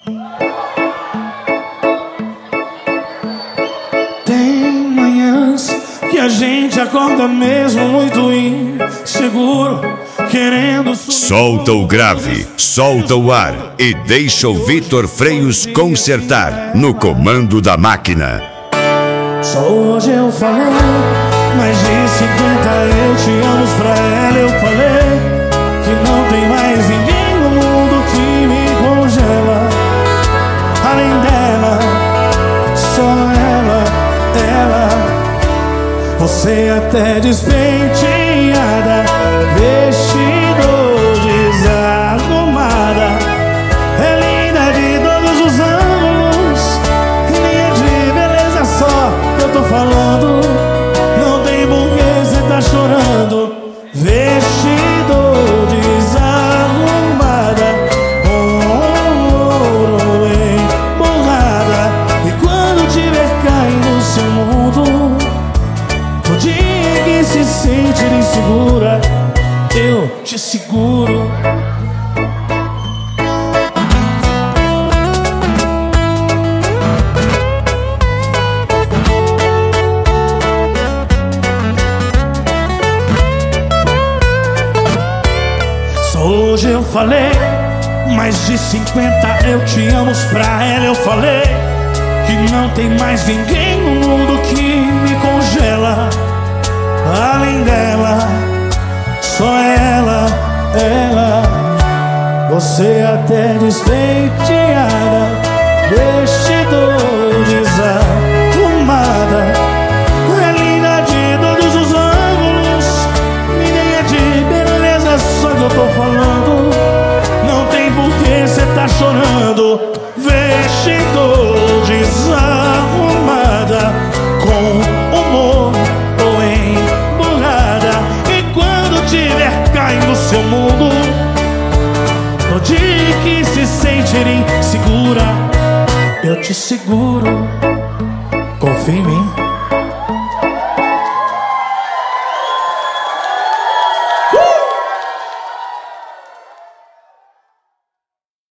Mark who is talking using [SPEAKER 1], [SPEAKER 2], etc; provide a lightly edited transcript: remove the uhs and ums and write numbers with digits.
[SPEAKER 1] Tem manhãs que a gente acorda mesmo muito inseguro, querendo
[SPEAKER 2] solta o grave, solta o ar e deixa o Vitor Freios consertar no comando da máquina.
[SPEAKER 1] Só hoje eu falei, mais de 50 eu te amo pra ela. Eu falei que não tem mais ninguém no mundo que me congela. Além dela, só ela. Você até despenteada, vestido desarrumada, é linda de todos os ângulos, linha de beleza só eu tô falando. Não tem porquê cê tá chorando. Vestido desarrumada, com ouro emborrada. E quando tiver caindo no seu mundo, no dia que se sentir insegura, eu te seguro. Só hoje eu falei, mais de 50 eu te amo pra ela. Eu falei que não tem mais ninguém no mundo que me congela. Além dela, só ela. Você até despenteada, vestido desarrumada, é linda de todos os ângulos, ninguém é de beleza, só que eu tô falando. Não tem porquê cê tá chorando. Vestido desarrumada, com humor ou emburrada. E quando tiver caindo no seu mundo, no dia que se sentir insegura, eu te seguro. Confia em mim.